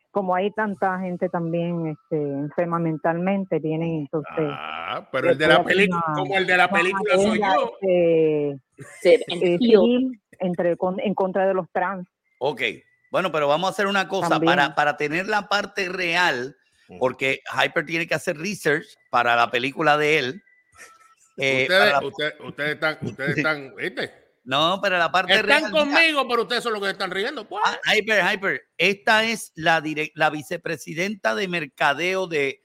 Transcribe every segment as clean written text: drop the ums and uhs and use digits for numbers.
como hay tanta gente también enferma mentalmente, tienen entonces... pero el de la película, como el de la película soy yo. Civil en contra de los trans. Ok, bueno, pero vamos a hacer una cosa para tener la parte real, porque Hyper tiene que hacer research para la película de él. Ustedes están, ¿viste? No, pero la parte real. Están conmigo, pero ustedes son los que están riendo. Pues. Hyper. Esta es la vicepresidenta de mercadeo de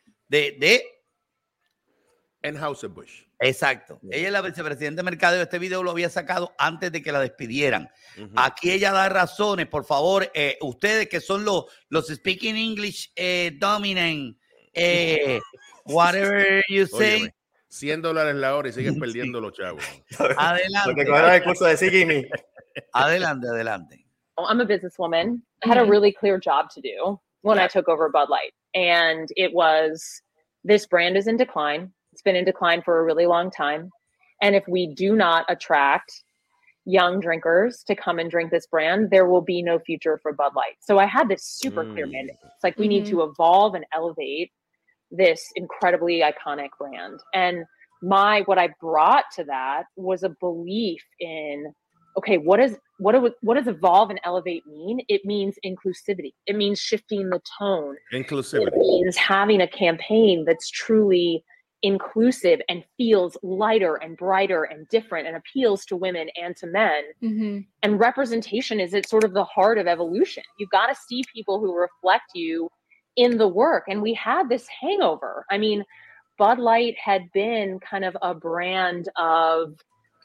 Anheuser-Busch. Exacto. Ella es la vicepresidenta de mercadeo. Este video lo había sacado antes de que la despidieran. Aquí ella da razones, por favor. Ustedes que son los speaking English dominant, whatever you say. Óyeme, $100 la hora y siguen perdiendo los chavos. Adelante. Porque cogieron el curso de Sigimi. Adelante. I'm a businesswoman. I had a really clear job to do when I took over Bud Light. And it was, this brand is in decline. It's been in decline for a really long time. And if we do not attract young drinkers to come and drink this brand, there will be no future for Bud Light. So I had this super clear mandate. It's like, we need to evolve and elevate this incredibly iconic brand. And what I brought to that was a belief in, okay, what does evolve and elevate mean? It means inclusivity. It means shifting the tone. Inclusivity. It means having a campaign that's truly inclusive and feels lighter and brighter and different and appeals to women and to men. And representation is at sort of the heart of evolution. You've got to see people who reflect you in the work. And we had this hangover. I mean, Bud Light had been kind of a brand of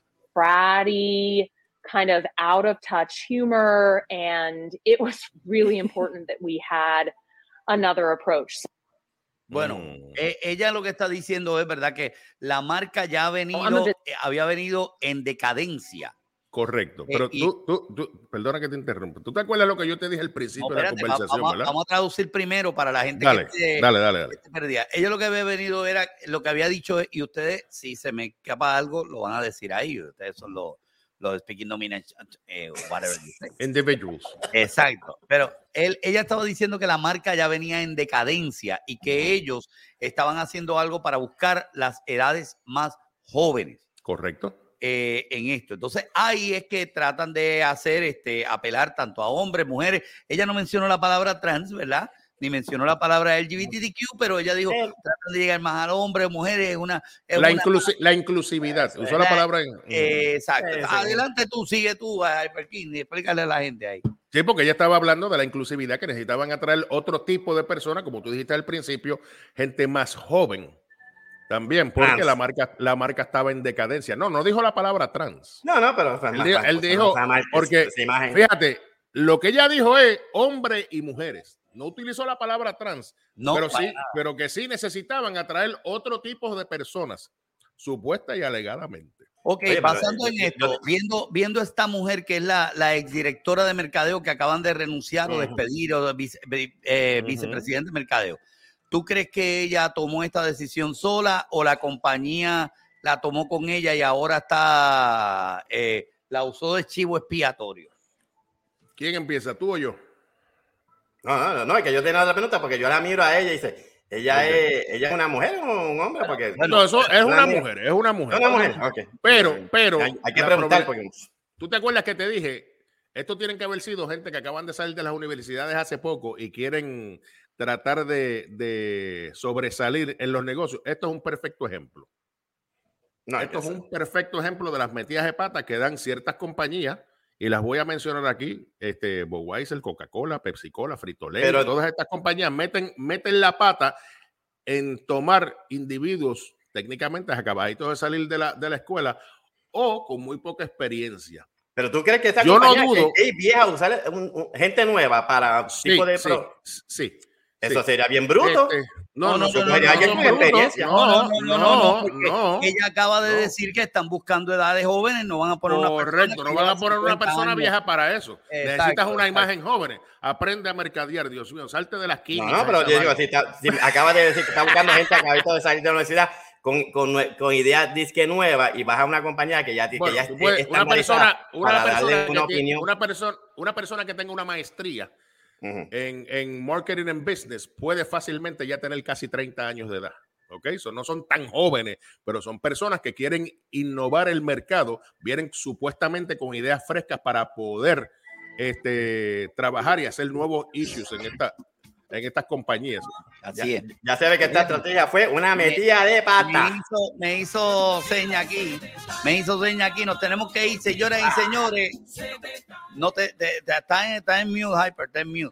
bratty, kind of out of touch humor. And it was really important that we had another approach. Bueno, ella lo que está diciendo es verdad que la marca ya había venido en decadencia. Correcto. Pero tú, perdona que te interrumpa. ¿Tú te acuerdas lo que yo te dije al principio de la conversación? Vamos a traducir primero para la gente dale. Que perdía. Ella lo que había venido era, lo que había dicho, y ustedes, si se me escapa algo, lo van a decir ahí. Ustedes son los speaking dominant, whatever you say. Individuals. Exacto. Pero ella estaba diciendo que la marca ya venía en decadencia y que ellos estaban haciendo algo para buscar las edades más jóvenes. Correcto. En esto. Entonces, ahí es que tratan de hacer, apelar tanto a hombres, mujeres. Ella no mencionó la palabra trans, ¿verdad? Ni mencionó la palabra LGBTQ, pero ella dijo, tratan de llegar más al hombre, mujeres, la inclusividad. Usó la palabra. Exacto. Adelante tú, sigue tú, Hyperkin, y explícale a la gente ahí. Sí, porque ella estaba hablando de la inclusividad, que necesitaban atraer otro tipo de personas, como tú dijiste al principio, gente más joven. También, porque la marca estaba en decadencia. No dijo la palabra trans. No, pero él dijo, porque fíjate, lo que ella dijo es hombre y mujeres. No utilizó la palabra trans, pero que sí necesitaban atraer otro tipo de personas, supuesta y alegadamente. Ok, pasando en esto, viendo esta mujer que es la exdirectora de mercadeo que acaban de renunciar o despedir, o vicepresidente de mercadeo. ¿Tú crees que ella tomó esta decisión sola o la compañía la tomó con ella y ahora la usó de chivo expiatorio? ¿Quién empieza, tú o yo? No, es que yo tenía la pregunta porque yo la miro a ella y dice, ¿ella es una mujer o un hombre? Porque, no, eso es una mujer. Es una mujer. Okay. Pero hay que preguntar porque... ¿Tú te acuerdas que te dije? Estos tienen que haber sido gente que acaban de salir de las universidades hace poco y quieren tratar de sobresalir en los negocios. Esto es un perfecto ejemplo. Esto es un perfecto ejemplo de las metidas de pata que dan ciertas compañías, y las voy a mencionar aquí, Budweiser, Coca-Cola, Pepsi-Cola, Frito-Lay, todas estas compañías meten la pata en tomar individuos técnicamente acabaditos de salir de la escuela o con muy poca experiencia. Pero tú crees que esta compañía es vieja, usar gente nueva para tipo de sí. Eso sería bien bruto. No. Ella acaba de decir que están buscando edades jóvenes, no van a poner una persona vieja para eso. Necesitas una imagen joven. Aprende a mercadear, Dios mío, salte de las químicas. No, pero yo digo, si acaba de decir que está buscando gente acabadito de salir de la universidad con ideas disque nuevas y vas a una compañía que ya está una persona que tenga una maestría en marketing and business puede fácilmente ya tener casi 30 años de edad. ¿Ok? No son tan jóvenes, pero son personas que quieren innovar el mercado, vienen supuestamente con ideas frescas para poder trabajar y hacer nuevos issues en estas compañías. Así es. Ya se ve que esta estrategia fue una metida de pata. Me hizo seña aquí. Nos tenemos que ir, señoras y señores. No está en mute, Hyper, está en mute.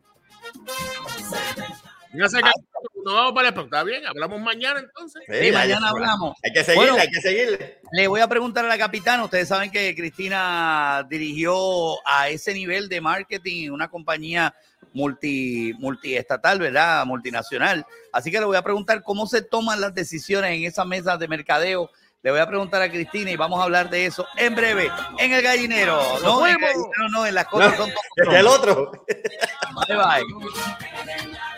Ya sé que no vamos para el está bien, hablamos mañana entonces. Sí, mañana hablamos. Hay que seguirle, Le voy a preguntar a la capitana. Ustedes saben que Cristina dirigió a ese nivel de marketing en una compañía multiestatal, ¿verdad? Multinacional. Así que le voy a preguntar cómo se toman las decisiones en esas mesas de mercadeo. Le voy a preguntar a Cristina y vamos a hablar de eso en breve en El Gallinero. No, en El Gallinero no, en las cosas son todas. Es el otro. Bye, bye.